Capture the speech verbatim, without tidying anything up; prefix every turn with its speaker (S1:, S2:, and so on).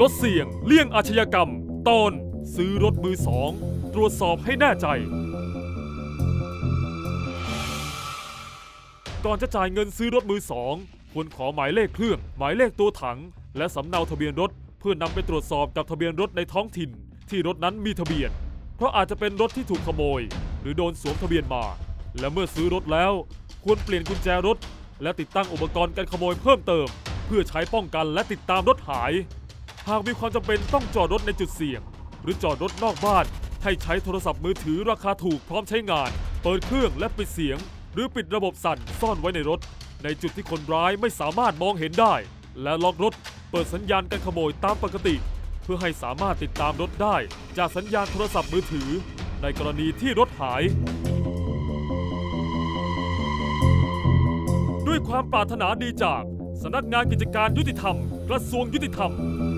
S1: ดเสี่ยงเลี่ยงอาชญากรรมตอนซื้อรถมือสองตรวจสอบให้แน่ใจก่อนจะจ่ายเงินซื้อรถมือสองควรขอหมายเลขเครื่องหมายเลขตัวถังและสำเนาทะเบียนรถเพื่อนำไปตรวจสอบกับทะเบียนรถในท้องถิ่นที่รถนั้นมีทะเบียนเพราะอาจจะเป็นรถที่ถูกขโมยหรือโดนสวมทะเบียนมาและเมื่อซื้อรถแล้วควรเปลี่ยนกุญแจรถและติดตั้งอุปกรณ์กันขโมยเพิ่มเติมเพื่อใช้ป้องกันและติดตามรถหายหากมีความจำเป็นต้องจอดรถในจุดเสี่ยงหรือจอดรถนอกบ้านให้ใช้โทรศัพท์มือถือราคาถูกพร้อมใช้งานเปิดเครื่องและปิดเสียงหรือปิดระบบสั่นซ่อนไว้ในรถในจุดที่คนร้ายไม่สามารถมองเห็นได้และล็อกรถเปิดสัญญาณการขโมยตามปกติเพื่อให้สามารถติดตามรถได้จากสัญญาณโทรศัพท์มือถือในกรณีที่รถหายด้วยความปรารถนาดีจากสำนักงานกิจการยุติธรรมกระทรวงยุติธรรม